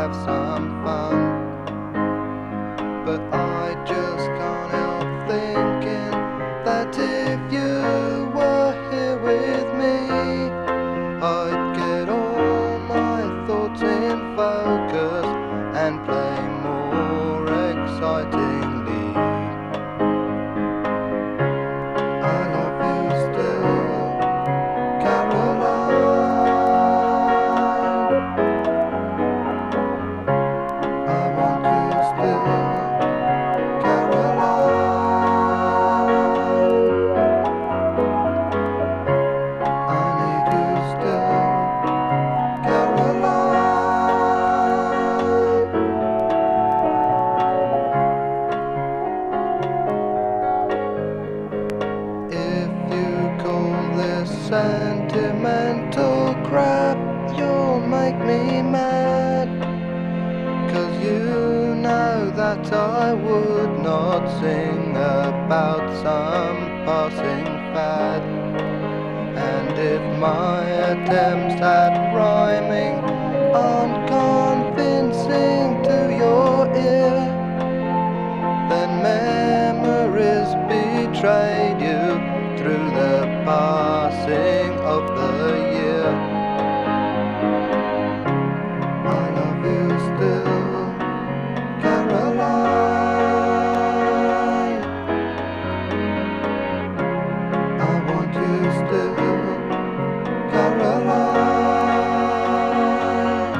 have some fun. But I just can't help thinking that if you were here with me, I'd get all my thoughts in focus and play more excitingly. I love you still, Caroline. I want you still, Caroline. I need you still, Caroline. If you call this sentimental crap, you'll make me mad. 'Cause you know that I would not sing about some passing fad. And if my attempts at rhyming aren't convincing to your ear, then memories betrayed you through the passing of the year. I love you still, Caroline. I want you still, Caroline.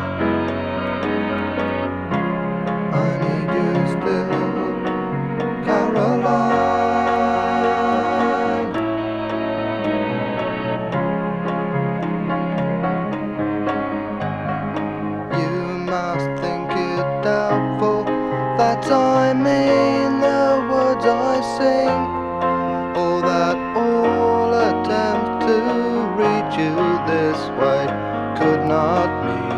I need you still, Caroline. You must think it doubtful that I mean the words I sing, or that all attempts to reach you this way could not mean